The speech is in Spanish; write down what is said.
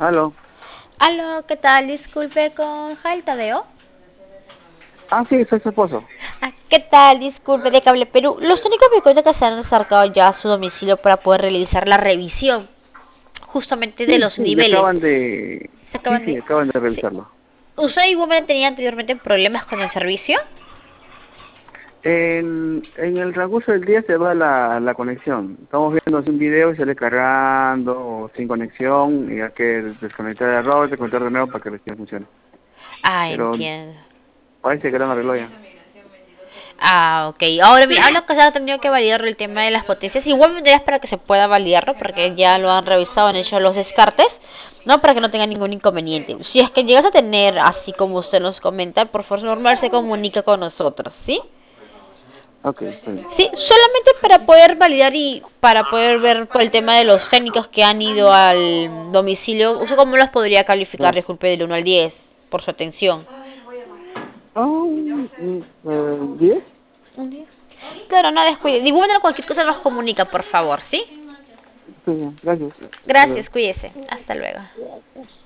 Aló. Aló, ¿qué tal? Disculpe con Jael Tadeo. Ah, sí, soy su esposo. ¿Qué tal? Disculpe de Cable Perú. Los técnicos me cuentan que se han acercado ya a su domicilio para poder realizar la revisión justamente de Sí, los sí, ya acaban niveles. de... Se Sí, acaban sí, de... acaban de Sí. revisarlo. ¿Usted igualmente tenía anteriormente problemas con el servicio? En el transcurso del día se va la conexión. Estamos viendo un video y sale cargando o sin conexión y hay que desconectar el router, desconectar de nuevo para que recién funcione. Ah, Pero entiendo. parece que lo han arreglado ya. Ah, ok. Ahora mira, hablo que se ha tenido que validar el tema de las potencias. Igualmente es para que se pueda validarlo, porque ya lo han revisado, han hecho los descartes, ¿no? Para que no tenga ningún inconveniente. Si es que llegas a tener, así como usted nos comenta, por favor normal se comunica con nosotros, ¿sí? Ok, está bien. Sí, solamente para poder validar y para poder ver por el tema de los técnicos que han ido al domicilio. ¿Usted cómo los podría calificar, Ya. disculpe, del 1 al 10 por su atención? Ah, 10. Un 10. Claro, no descuide. De igual manera, cualquier cosa nos comunica, por favor, ¿sí? Sí, gracias. Hasta luego. Gracias, cuídese. Hasta luego.